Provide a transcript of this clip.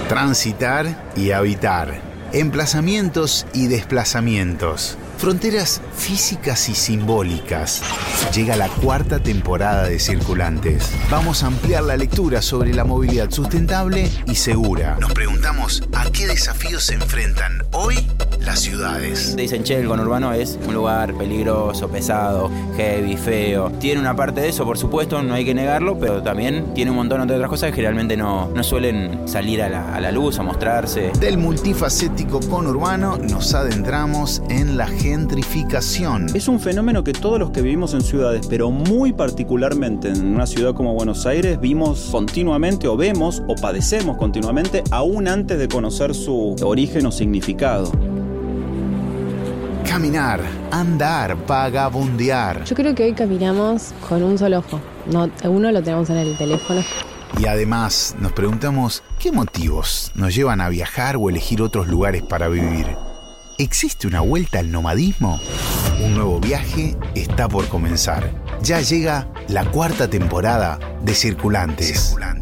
Transitar y habitar. Emplazamientos y desplazamientos. Fronteras físicas y simbólicas. Llega la 4ª temporada de Circulantes. Vamos a ampliar la lectura sobre la movilidad sustentable y segura. Nos preguntamos a qué desafíos se enfrentan hoy las ciudades. Dicen, che, el conurbano es un lugar peligroso, pesado, heavy, feo. Tiene una parte de eso, por supuesto, no hay que negarlo, pero también tiene un montón de otras cosas que generalmente no suelen salir a la luz, a mostrarse. Del multifacético conurbano nos adentramos en la gentrificación. Es un fenómeno que todos los que vivimos en ciudades, pero muy particularmente en una ciudad como Buenos Aires, vimos continuamente o vemos o padecemos continuamente, aún antes de conocer su origen o significado. Caminar, andar, vagabundear. Yo creo que hoy caminamos con un solo ojo. No, uno lo tenemos en el teléfono. Y además nos preguntamos qué motivos nos llevan a viajar o elegir otros lugares para vivir. ¿Existe una vuelta al nomadismo? Un nuevo viaje está por comenzar. Ya llega la 4ª temporada de Circulantes.